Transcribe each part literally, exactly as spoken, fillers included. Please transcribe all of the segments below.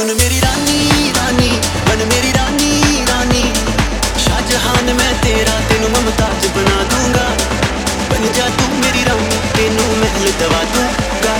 सुन मेरी रानी रानी बन मेरी रानी रानी, शाहजहान मैं तेरा तेनू मुमताज बना दूंगा। बन जा तू मेरी रानी तेनू महल दवा दूंगा।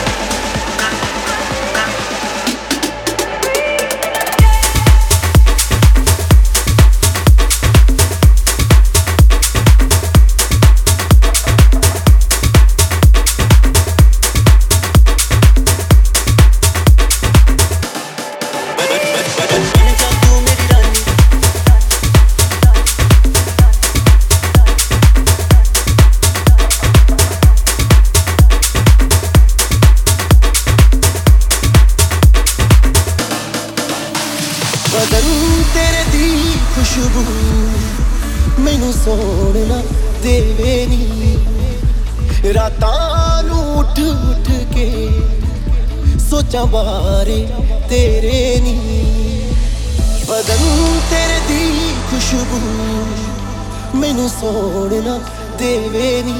बदन तेरे दी खुशबू मैनू सोना देवे नी, रातां नू उठ उठ के सोचा बारे तेरे नी। बदन तेरे दी खुशबू मैनू सोना देवे नी,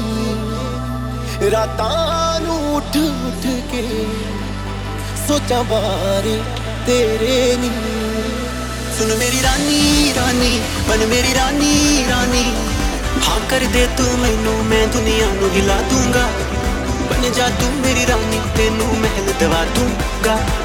रातां नू उठ उठ के सोचा बारे तेरे नी। सुन मेरी रानी रानी बन मेरी रानी रानी, हाँ कर दे तू मैनू मैं दुनिया नू हिला दूंगा। बन जा तू मेरी रानी तेनू महल दवा दूंगा।